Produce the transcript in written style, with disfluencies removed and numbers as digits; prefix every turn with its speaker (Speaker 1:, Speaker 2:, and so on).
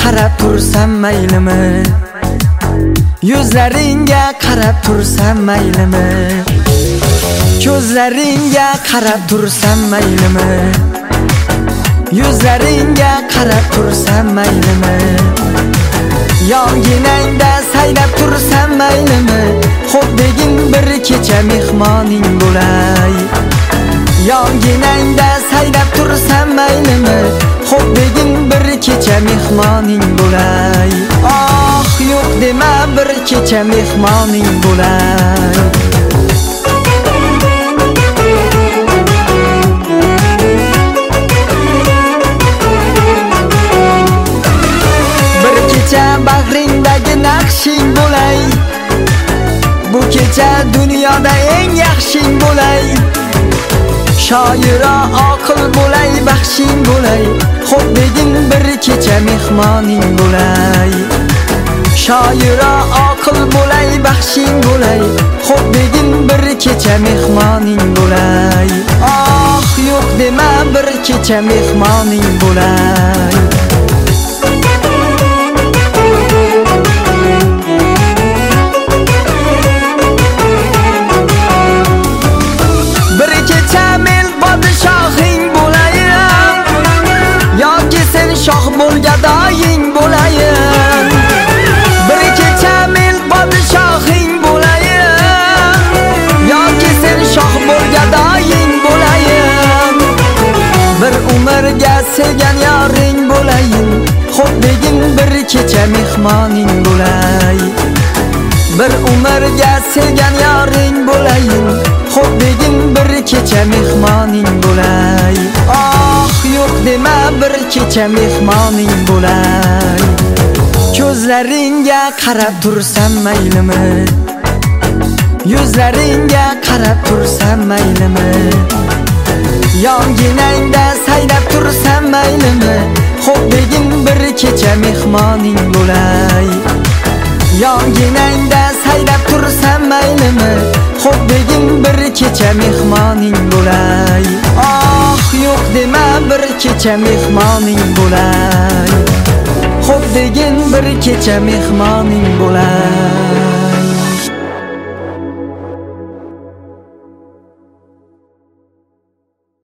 Speaker 1: qarab tursam maylimi? Yuzlaringga qarab tursam maylimi? Ko'zlaringga qarab tursam maylimi? Yuzlaringga qarab tursam maylimi? Yonginangda saylab tursam maylimi? Xuddegin bir kecha mehmoning bo'lay. Yonginangda saylab tursam maylimi? Xuddegin bir kecha mehmoning bo'lay. Oh, yo'q dema, bir kecha mehmoning bo'lay. Bir kecha bag'ringdagi naqshing bo'lay. Bu kecha dunyoda eng yaxshing bo'lay. Shoira oqil bo'lay, baxshing bo'lay. Xuddegin bir kecha mehmoning bo'lay. Shoira oqil bo'lay, baxshing bo'lay. Xuddegin bir kecha mehmoning bo'lay. Oh, yo'q dema, bir kecha mehmoning bo'lay. Shoh bo'lgadoying bo'layin. Bir kecha men podshohing bo'layin. Yoki sen shoh bo'lgadoying bo'layin. Bir umrga sevgan yoring bo'layin. Xuddegin bir kecha mehmoning bo'lay. Bir umrga sevgan yoring bo'layin. Xuddegin bir kecha mehmoning bo'lay. Oh, yo'q dema, bir kecha mehmoning bo'lay. Ko'zlaringga qarab tursam maylimi? Yuzlaringga qarab tursam maylimi? Yonginangda saylab tursam maylimi? Xuddegin bir kecha mehmoning bo'lay. Yonginangda saylab tursam maylimi? Xuddegin bir kecha mehmoning bo'lay. Oh, yo'q dema, bir kecha mehmoning bo'lay. Xuddegin bir kecha mehmoning bo'lay.